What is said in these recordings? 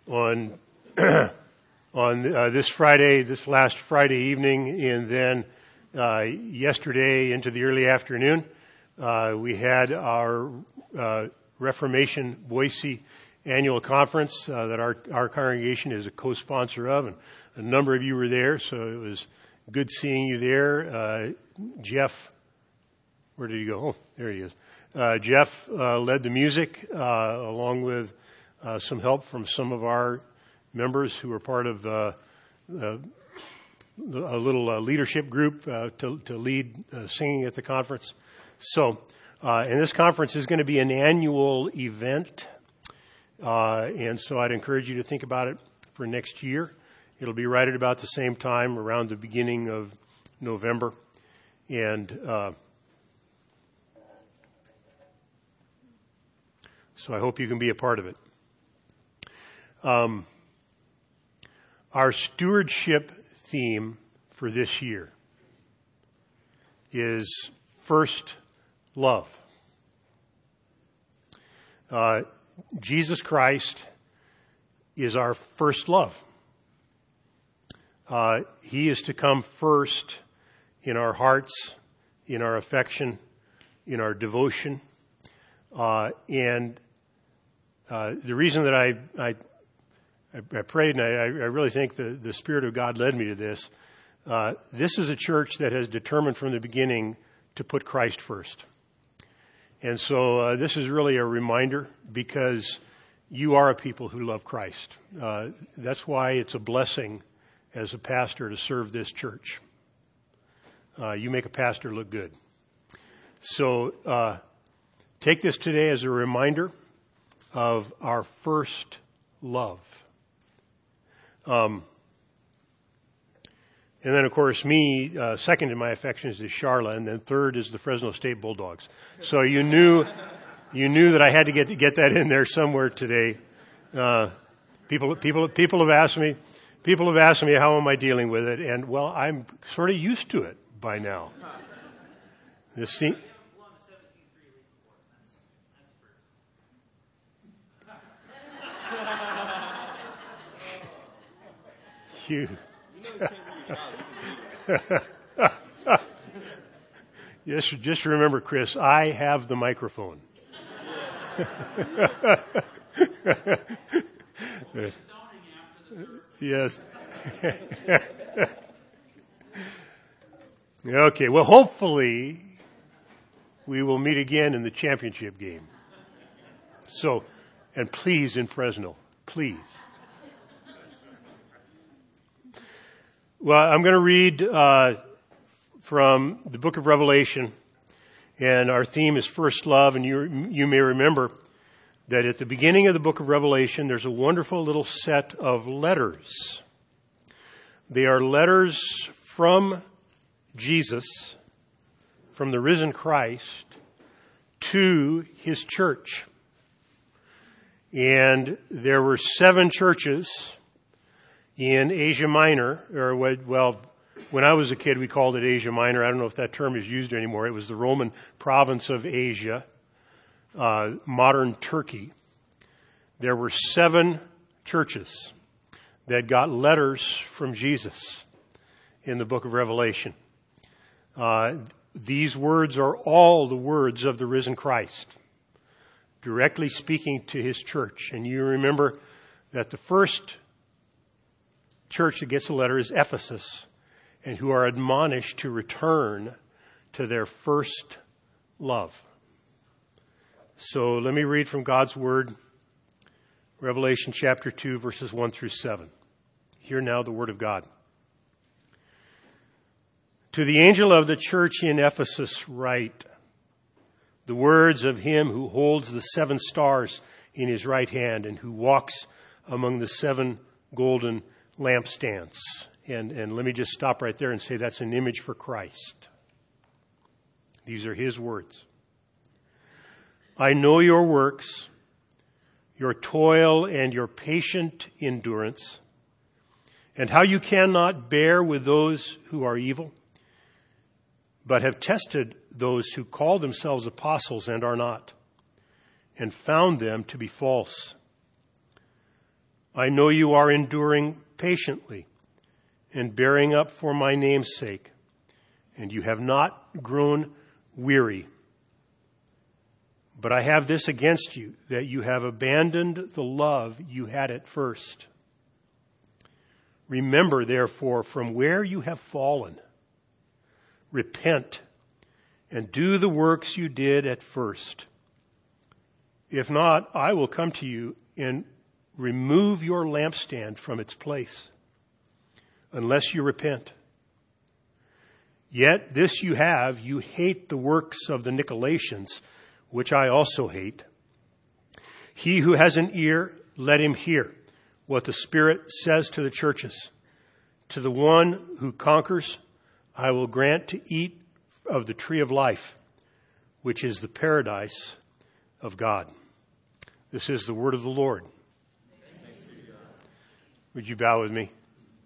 on this Friday, this last Friday evening, and then yesterday into the early afternoon. We had our Reformation Boise annual conference that our congregation is a co-sponsor of, and a number of you were there, so it was good seeing you there. Jeff, where did he go? Oh, there he is. Jeff led the music along with some help from some of our members who were part of a little leadership group to lead singing at the conference. So, and this conference is going to be an annual event, and so I'd encourage you to think about it for next year. It'll be right at about the same time, around the beginning of November, and so I hope you can be a part of it. Our stewardship theme for this year is first love. Jesus Christ is our first love. He is to come first in our hearts, in our affection, in our devotion. And the reason that I prayed, and I really think the Spirit of God led me to this, this is a church that has determined from the beginning to put Christ first. And so this is really a reminder, because you are a people who love Christ. That's why it's a blessing as a pastor to serve this church. You make a pastor look good. So take this today as a reminder of our first love. And then, of course, me, second in my affections is Charla, and then third is the Fresno State Bulldogs. So you knew that I had to get that in there somewhere today. People have asked me how am I dealing with it, and well, I'm sort of used to it by now. You. Just remember, Chris, I have the microphone. Yes. Okay, well, hopefully we will meet again in the championship game. So, and please, in Fresno, please. Well, I'm going to read from the book of Revelation, and our theme is first love, and you may remember that at the beginning of the book of Revelation, there's a wonderful little set of letters. They are letters from Jesus, from the risen Christ, to his church. And there were 7 churches in Asia Minor, or well, when I was a kid, we called it Asia Minor. I don't know if that term is used anymore. It was the Roman province of Asia, modern Turkey. There were 7 churches that got letters from Jesus in the book of Revelation. These words are all the words of the risen Christ, directly speaking to his church. And you remember that the first church that gets a letter is Ephesus, and who are admonished to return to their first love. So let me read from God's Word, Revelation chapter 2, verses 1 through 7. Hear now the Word of God. To the angel of the church in Ephesus write, the words of him who holds the 7 stars in his right hand and who walks among the 7 golden lampstands. And let me just stop right there and say that's an image for Christ. These are his words. I know your works, your toil and your patient endurance, and how you cannot bear with those who are evil, but have tested those who call themselves apostles and are not, and found them to be false. I know you are enduring patiently and bearing up for my name's sake, and you have not grown weary. But I have this against you, that you have abandoned the love you had at first. Remember, therefore, from where you have fallen, repent and do the works you did at first. If not, I will come to you and remove your lampstand from its place, unless you repent. Yet this you have, you hate the works of the Nicolaitans, which I also hate. He who has an ear, let him hear what the Spirit says to the churches. To the one who conquers, I will grant to eat of the tree of life, which is the paradise of God. This is the word of the Lord. Would you bow with me?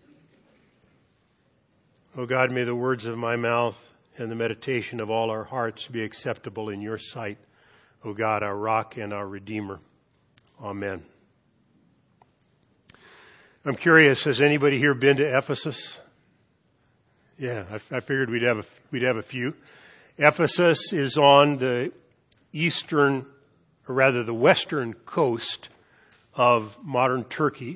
O God, may the words of my mouth and the meditation of all our hearts be acceptable in your sight, O God, our rock and our redeemer. Amen. I'm curious, has anybody here been to Ephesus? Yeah, I figured we'd have a few. Ephesus is on the the western coast of modern Turkey.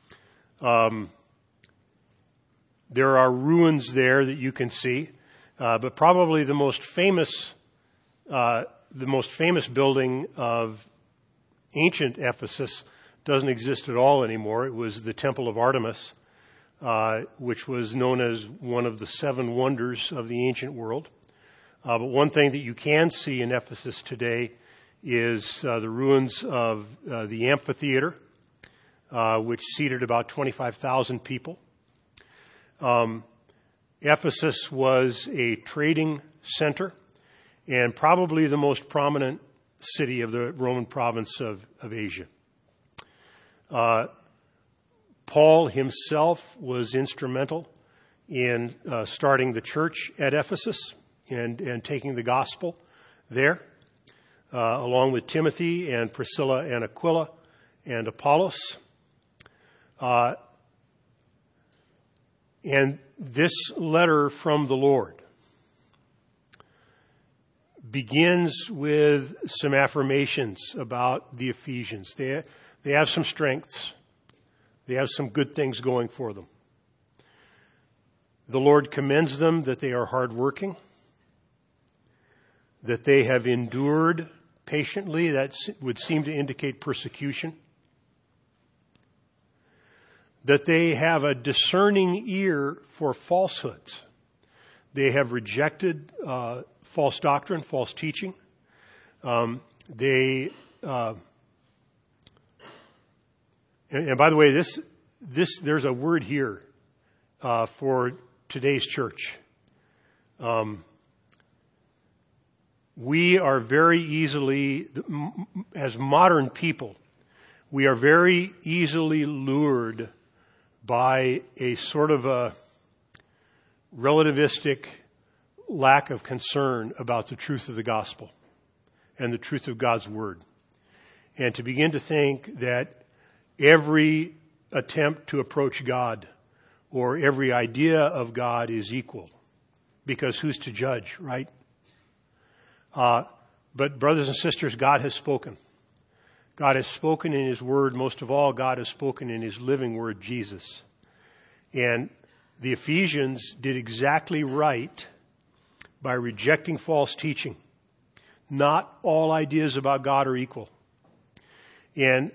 There are ruins there that you can see, but probably the most famous building of ancient Ephesus doesn't exist at all anymore. It was the Temple of Artemis, which was known as one of the seven wonders of the ancient world. But one thing that you can see in Ephesus today is the ruins of the amphitheater, which seated about 25,000 people. Ephesus was a trading center and probably the most prominent city of the Roman province of Asia. Paul himself was instrumental in starting the church at Ephesus and taking the gospel there, along with Timothy and Priscilla and Aquila and Apollos. And this letter from the Lord begins with some affirmations about the Ephesians. They have some strengths. They have some good things going for them. The Lord commends them that they are hardworking, that they have endured patiently. That would seem to indicate persecution. That they have a discerning ear for falsehoods. They have rejected false doctrine, false teaching. And by the way, there's a word here for today's church. We are very easily, as modern people, we are very easily lured by a sort of a relativistic lack of concern about the truth of the gospel and the truth of God's word. And to begin to think that every attempt to approach God or every idea of God is equal, because who's to judge, right? But brothers and sisters, God has spoken. God has spoken in His Word. Most of all, God has spoken in His living Word, Jesus. And the Ephesians did exactly right by rejecting false teaching. Not all ideas about God are equal. And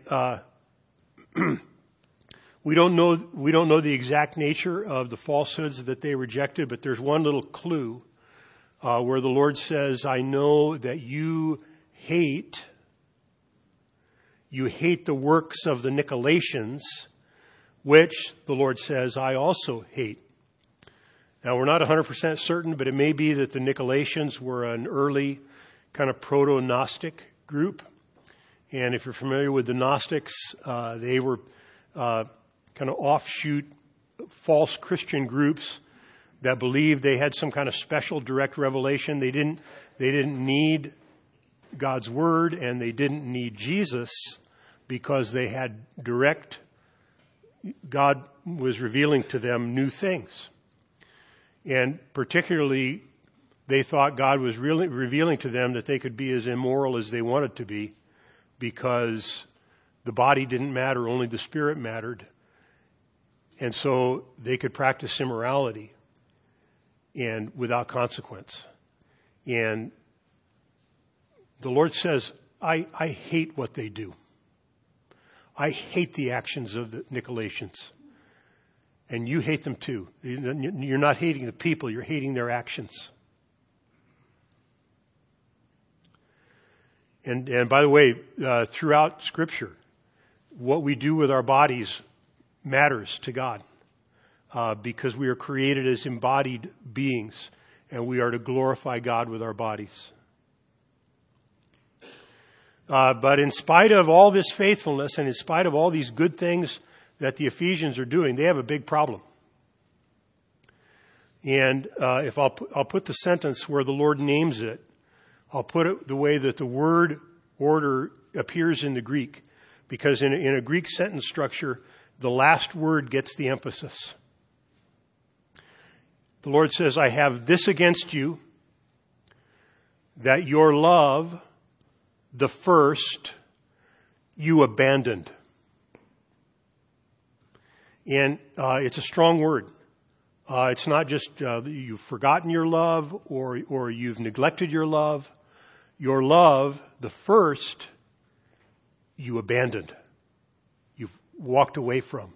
we don't know the exact nature of the falsehoods that they rejected, but there's one little clue where the Lord says, I know that you hate the works of the Nicolaitans, which the Lord says, I also hate. Now, we're not 100% certain, but it may be that the Nicolaitans were an early kind of proto-Gnostic group. And if you're familiar with the Gnostics, they were kind of offshoot false Christian groups that believed they had some kind of special direct revelation. They didn't need God's word, and they didn't need Jesus because they had direct God was revealing to them new things. And particularly, they thought God was really revealing to them that they could be as immoral as they wanted to be because the body didn't matter, only the spirit mattered. And so they could practice immorality and without consequence. And the Lord says, I hate what they do. I hate the actions of the Nicolaitans. And you hate them too. You're not hating the people, you're hating their actions. And by the way, throughout Scripture, what we do with our bodies matters to God because we are created as embodied beings and we are to glorify God with our bodies. But in spite of all this faithfulness and in spite of all these good things that the Ephesians are doing, they have a big problem. And if I'll put the sentence where the Lord names it, I'll put it the way that the word order appears in the Greek. Because in a Greek sentence structure, the last word gets the emphasis. The Lord says, I have this against you, that your love, the first, you abandoned. And it's a strong word. It's not just you've forgotten your love or you've neglected your love. Your love, the first, you abandoned. You've walked away from.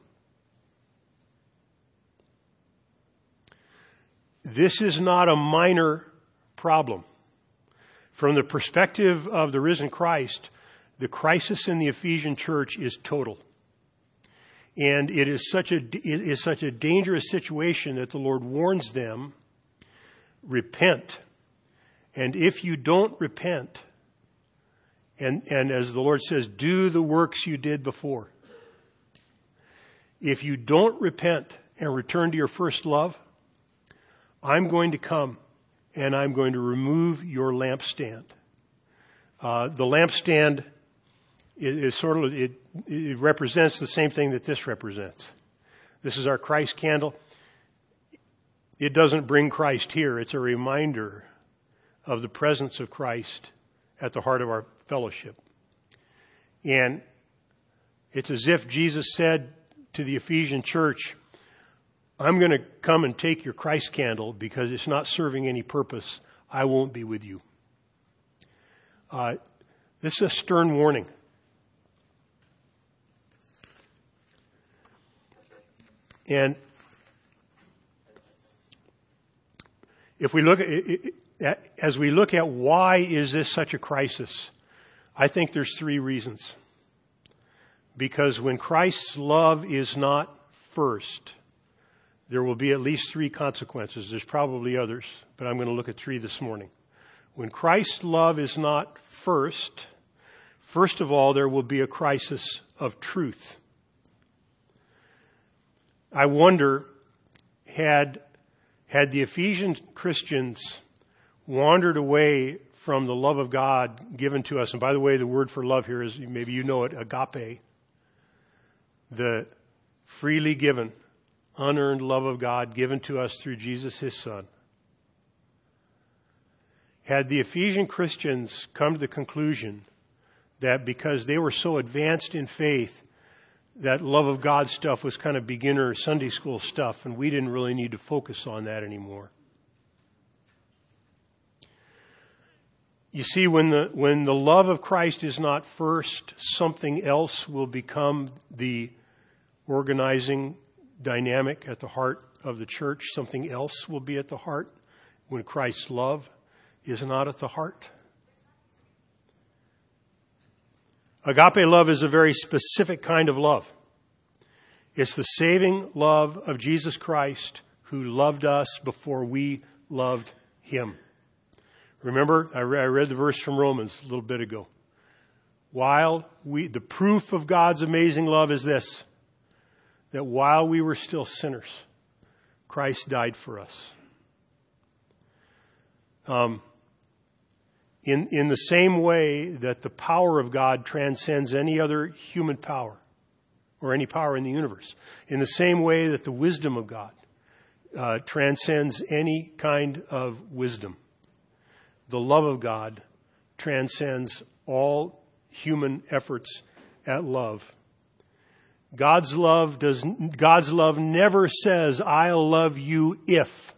This is not a minor problem. From the perspective of the risen Christ, the crisis in the Ephesian church is total. And it is such a dangerous situation that the Lord warns them, repent. And if you don't repent, and as the Lord says, do the works you did before. If you don't repent and return to your first love, I'm going to come and I'm going to remove your lampstand. The lampstand is sort of, it represents the same thing that this represents. This is our Christ candle. It doesn't bring Christ here. It's a reminder of the presence of Christ at the heart of our fellowship. And it's as if Jesus said to the Ephesian church, I'm going to come and take your Christ candle because it's not serving any purpose. I won't be with you. This is a stern warning. And if we look as we look at why is this such a crisis, I think there's three reasons. Because when Christ's love is not first, there will be at least three consequences. There's probably others, but I'm going to look at three this morning. When Christ's love is not first of all, there will be a crisis of truth. I wonder, had the Ephesian Christians wandered away from the love of God given to us, and by the way, the word for love here is, maybe you know it, agape, the freely given, unearned love of God given to us through Jesus, his Son. Had the Ephesian Christians come to the conclusion that because they were so advanced in faith, that love of God stuff was kind of beginner Sunday school stuff, and we didn't really need to focus on that anymore. You see, when the love of Christ is not first, something else will become the organizing dynamic at the heart of the church. Something else will be at the heart when Christ's love is not at the heart. Agape love is a very specific kind of love. It's the saving love of Jesus Christ who loved us before we loved him. Remember, I read the verse from Romans a little bit ago. The proof of God's amazing love is this, that while we were still sinners, Christ died for us. In the same way that the power of God transcends any other human power or any power in the universe. In the same way that the wisdom of God transcends any kind of wisdom, the love of God transcends all human efforts at love. God's love never says, I'll love you if.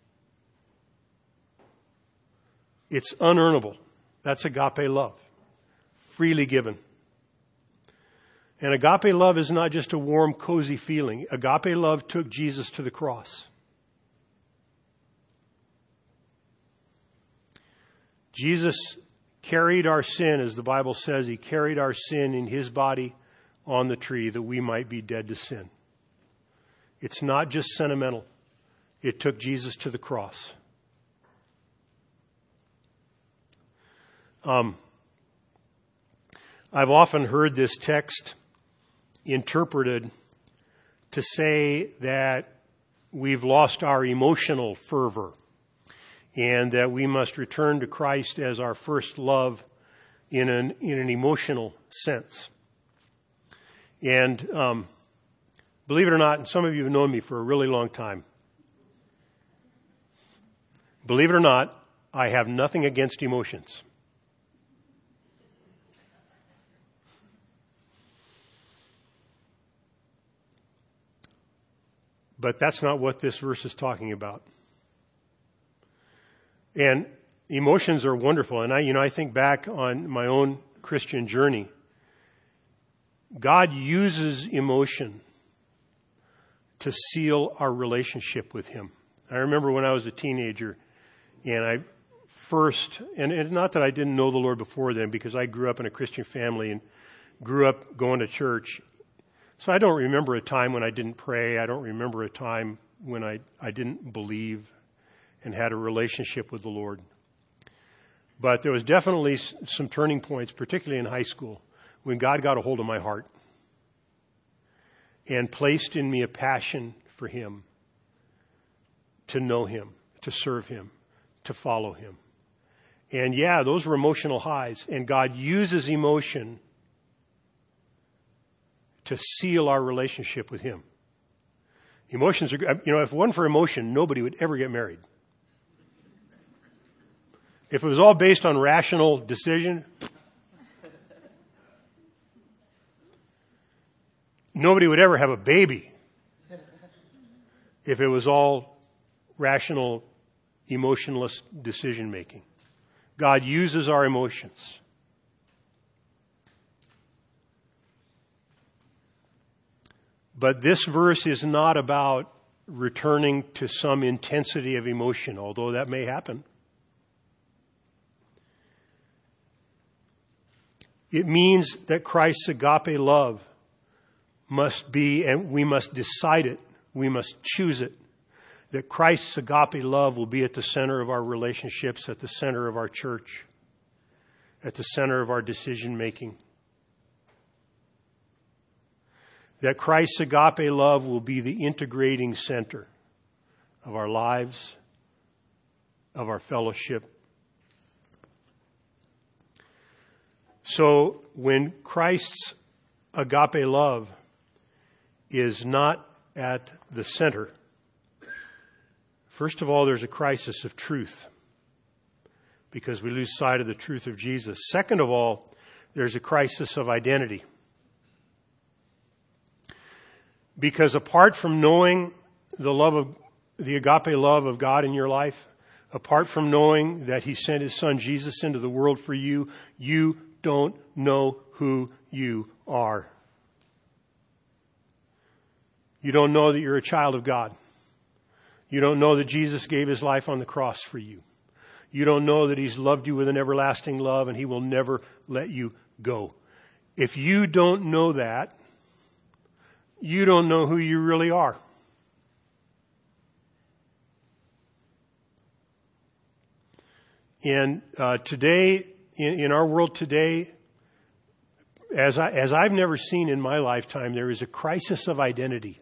It's unearnable. That's agape love. Freely given. And agape love is not just a warm, cozy feeling. Agape love took Jesus to the cross. Jesus carried our sin, as the Bible says, he carried our sin in his body on the tree that we might be dead to sin. It's not just sentimental. It took Jesus to the cross. I've often heard this text interpreted to say that we've lost our emotional fervor and that we must return to Christ as our first love in an emotional sense. And believe it or not, and some of you have known me for a really long time, believe it or not, I have nothing against emotions. But that's not what this verse is talking about. And emotions are wonderful. And I think back on my own Christian journey. God uses emotion to seal our relationship with him. I remember when I was a teenager and and not that I didn't know the Lord before then, because I grew up in a Christian family and grew up going to church. So I don't remember a time when I didn't pray. I don't remember a time when I didn't believe and had a relationship with the Lord. But there was definitely some turning points, particularly in high school, when God got a hold of my heart and placed in me a passion for him, to know him, to serve him, to follow him. And yeah, those were emotional highs, and God uses emotion to seal our relationship with him. Emotions are, if it wasn't for emotion, nobody would ever get married. If it was all based on rational decision, nobody would ever have a baby. If it was all rational, emotionless decision making. God uses our emotions. But this verse is not about returning to some intensity of emotion, although that may happen. It means that Christ's agape love must be, and we must decide it, we must choose it, that Christ's agape love will be at the center of our relationships, at the center of our church, at the center of our decision making. That Christ's agape love will be the integrating center of our lives, of our fellowship. So when Christ's agape love is not at the center, first of all, there's a crisis of truth because we lose sight of the truth of Jesus. Second of all, there's a crisis of identity. Because apart from knowing the agape love of God in your life, apart from knowing that he sent his son Jesus into the world for you, you don't know who you are. You don't know that you're a child of God. You don't know that Jesus gave his life on the cross for you. You don't know that he's loved you with an everlasting love and he will never let you go. If you don't know that, you don't know who you really are. And today, in our world today, as I've never seen in my lifetime, there is a crisis of identity.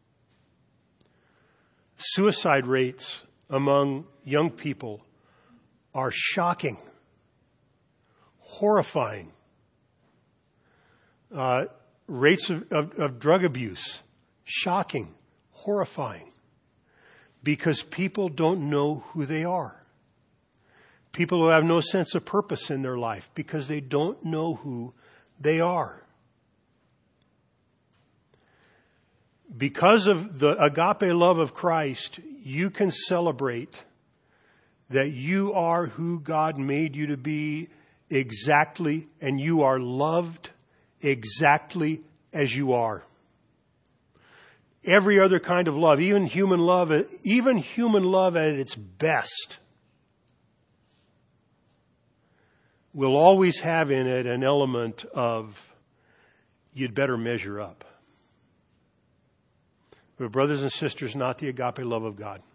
Suicide rates among young people are shocking, horrifying. rates of drug abuse. Shocking, horrifying. Because people don't know who they are. People who have no sense of purpose in their life because they don't know who they are. Because of the agape love of Christ, you can celebrate that you are who God made you to be exactly, and you are loved exactly as you are. Every other kind of love, even human love at its best, will always have in it an element of, you'd better measure up. But brothers and sisters, not the agape love of God.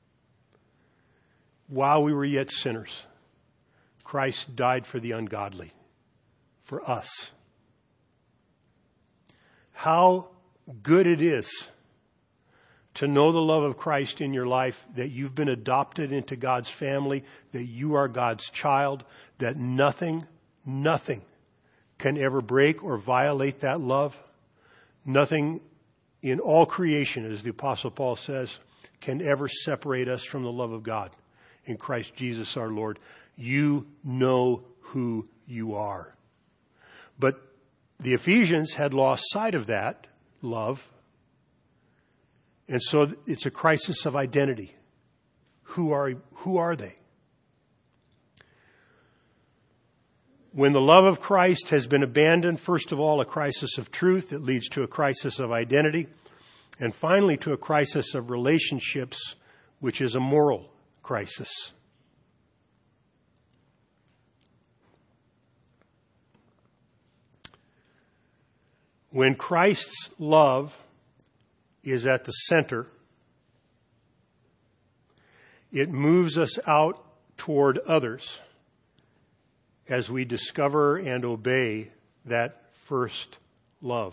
While we were yet sinners, Christ died for the ungodly, for us. How good it is to know the love of Christ in your life, that you've been adopted into God's family, that you are God's child, that nothing can ever break or violate that love. Nothing in all creation, as the Apostle Paul says, can ever separate us from the love of God in Christ Jesus our Lord. You know who you are. But the Ephesians had lost sight of that love. And so it's a crisis of identity. Who are they? When the love of Christ has been abandoned, first of all, a crisis of truth. It leads to a crisis of identity. And finally, to a crisis of relationships, which is a moral crisis. When Christ's love is at the center, it moves us out toward others as we discover and obey that first love.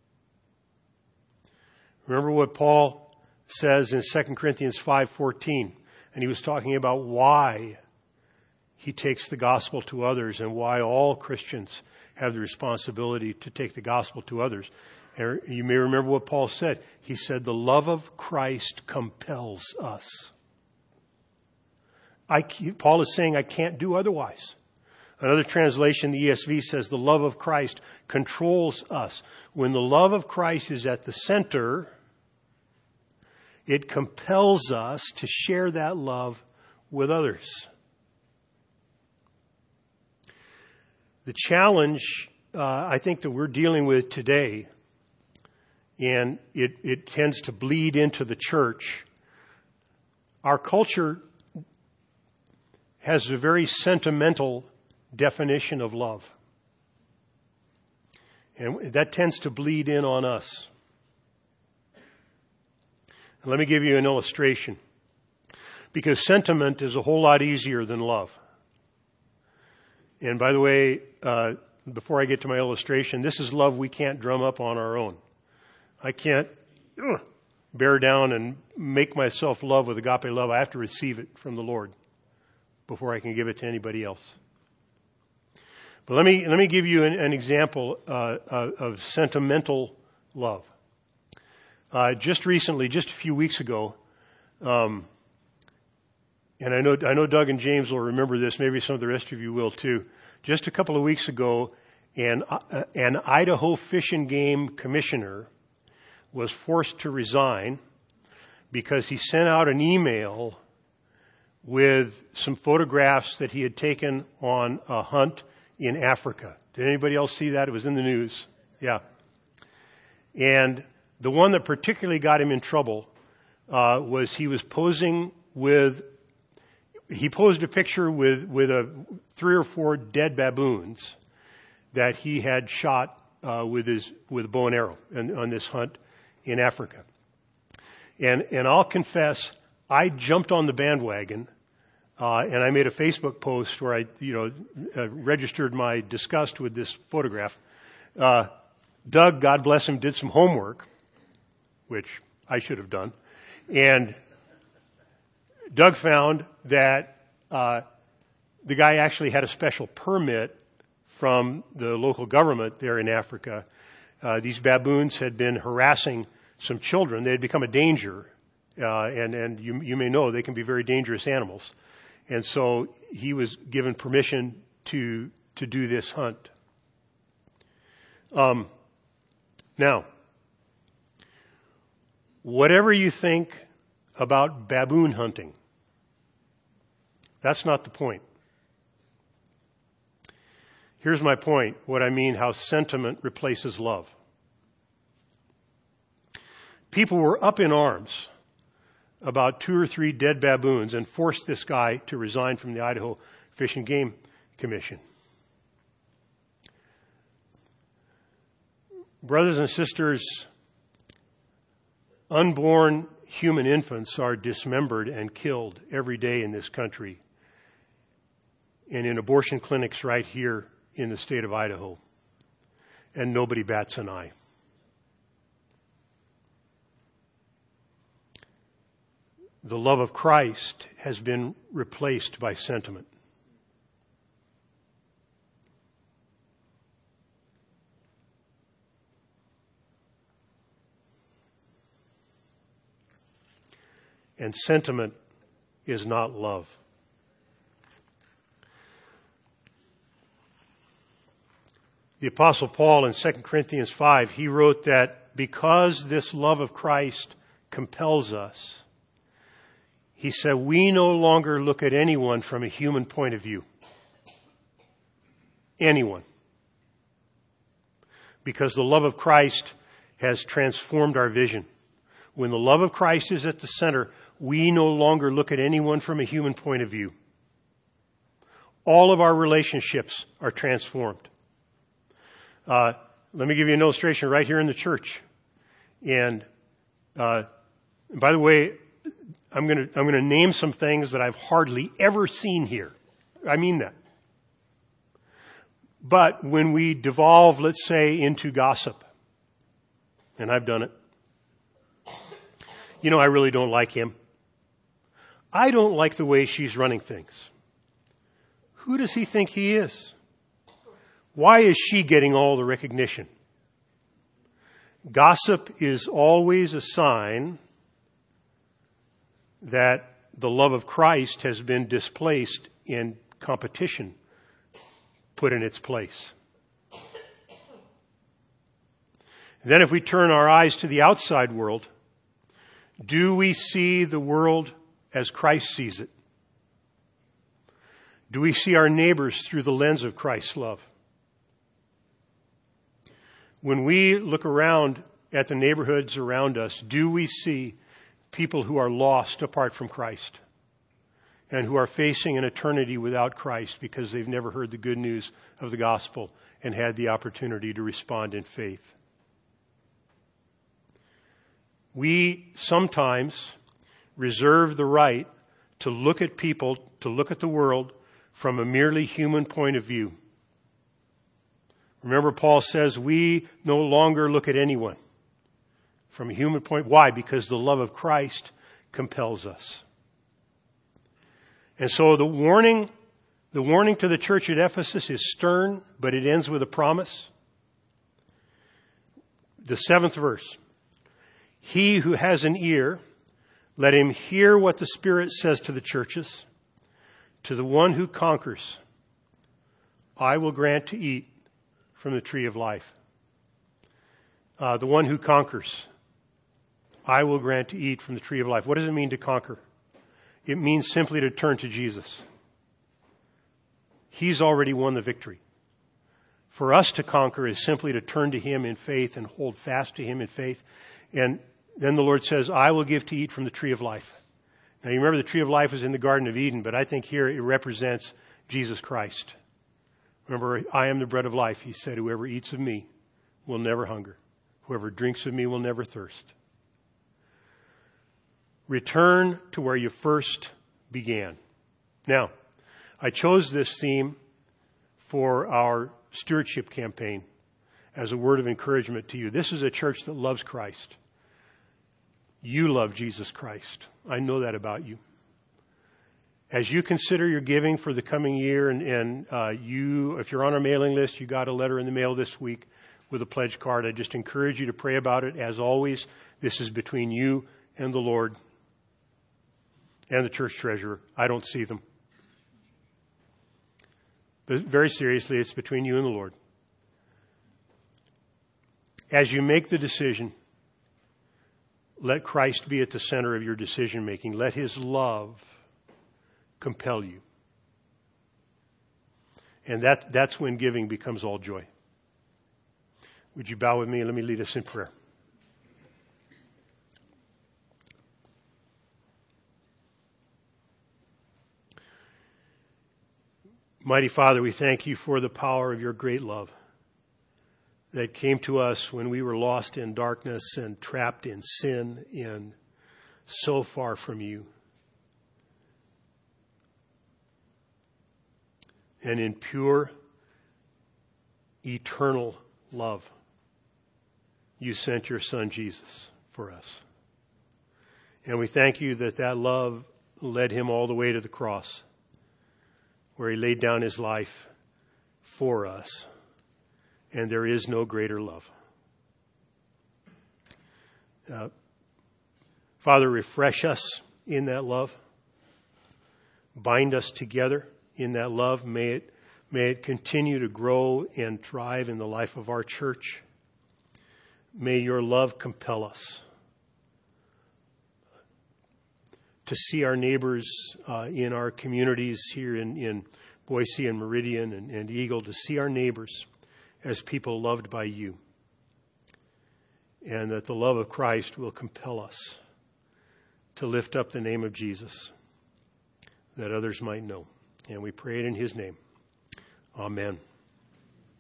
Remember what Paul says in 2 Corinthians 5:14, and he was talking about why he takes the gospel to others and why all Christians have the responsibility to take the gospel to others. And you may remember what Paul said. He said, the love of Christ compels us. Paul is saying, I can't do otherwise. Another translation, the ESV, says the love of Christ controls us. When the love of Christ is at the center, it compels us to share that love with others. The challenge, I think, that we're dealing with today, and it tends to bleed into the church. Our culture has a very sentimental definition of love. And that tends to bleed in on us. And let me give you an illustration. Because sentiment is a whole lot easier than love. And by the way, before I get to my illustration, this is love we can't drum up on our own. I can't bear down and make myself love with agape love. I have to receive it from the Lord before I can give it to anybody else. But let me give you an example of sentimental love. Just recently, just a few weeks ago, and I know Doug and James will remember this. Maybe some of the rest of you will too. Just a couple of weeks ago, an Idaho Fish and Game commissioner was forced to resign because he sent out an email with some photographs that he had taken on a hunt in Africa. Did anybody else see that? It was in the news. Yeah. And the one that particularly got him in trouble was he posed a picture with 3 or 4 dead baboons that he had shot with a bow and arrow on this hunt in Africa. And I'll confess, I jumped on the bandwagon, and I made a Facebook post where I registered my disgust with this photograph. Doug, God bless him, did some homework, which I should have done. And Doug found that the guy actually had a special permit from the local government there in Africa these baboons had been harassing some children. They had become a danger, and you may know they can be very dangerous animals. And so he was given permission to do this hunt. Now, whatever you think about baboon hunting, that's not the point. Here's my point, what I mean, how sentiment replaces love. People were up in arms about 2 or 3 dead baboons and forced this guy to resign from the Idaho Fish and Game Commission. Brothers and sisters, unborn human infants are dismembered and killed every day in this country and in abortion clinics right here in the state of Idaho. And nobody bats an eye. The love of Christ has been replaced by sentiment. And sentiment is not love. The Apostle Paul in 2 Corinthians 5, he wrote that because this love of Christ compels us, he said, we no longer look at anyone from a human point of view. Anyone. Because the love of Christ has transformed our vision. When the love of Christ is at the center, we no longer look at anyone from a human point of view. All of our relationships are transformed. Let me give you an illustration right here in the church. And by the way, I'm going to name some things that I've hardly ever seen here. I mean that. But when we devolve, let's say, into gossip, and I've done it. You know, I really don't like him. I don't like the way she's running things. Who does he think he is? Why is she getting all the recognition? Gossip is always a sign that the love of Christ has been displaced and competition put in its place. And then if we turn our eyes to the outside world, do we see the world as Christ sees it? Do we see our neighbors through the lens of Christ's love? When we look around at the neighborhoods around us, do we see people who are lost apart from Christ and who are facing an eternity without Christ because they've never heard the good news of the gospel and had the opportunity to respond in faith? We sometimes reserve the right to look at people, to look at the world from a merely human point of view. Remember, Paul says we no longer look at anyone from a human point. Why? Because the love of Christ compels us. And so the warning to the church at Ephesus is stern, but it ends with a promise. The 7th verse. He who has an ear, let him hear what the Spirit says to the churches. To the one who conquers, I will grant to eat from the tree of life. The one who conquers, I will grant to eat from the tree of life. What does it mean to conquer? It means simply to turn to Jesus. He's already won the victory. For us to conquer is simply to turn to Him in faith and hold fast to Him in faith. And then the Lord says, I will give to eat from the tree of life. Now you remember the tree of life was in the Garden of Eden, but I think here it represents Jesus Christ. Remember, I am the bread of life. He said, whoever eats of me will never hunger. Whoever drinks of me will never thirst. Return to where you first began. Now, I chose this theme for our stewardship campaign as a word of encouragement to you. This is a church that loves Christ. You love Jesus Christ. I know that about you. As you consider your giving for the coming year, and if you're on our mailing list, you got a letter in the mail this week with a pledge card. I just encourage you to pray about it. As always, this is between you and the Lord and the church treasurer. I don't see them. But very seriously, it's between you and the Lord. As you make the decision, let Christ be at the center of your decision making. Let his love compel you. And that's when giving becomes all joy. Would you bow with me and let me lead us in prayer? Mighty Father, we thank you for the power of your great love that came to us when we were lost in darkness and trapped in sin and so far from you. And in pure, eternal love, you sent your Son Jesus for us. And we thank you that that love led him all the way to the cross, where he laid down his life for us. And there is no greater love. Father, refresh us in that love. Bind us together in that love. May it continue to grow and thrive in the life of our church. May your love compel us to see our neighbors in our communities here in Boise and Meridian and Eagle, to see our neighbors as people loved by you. And that the love of Christ will compel us to lift up the name of Jesus, that others might know. And we pray it in his name. Amen.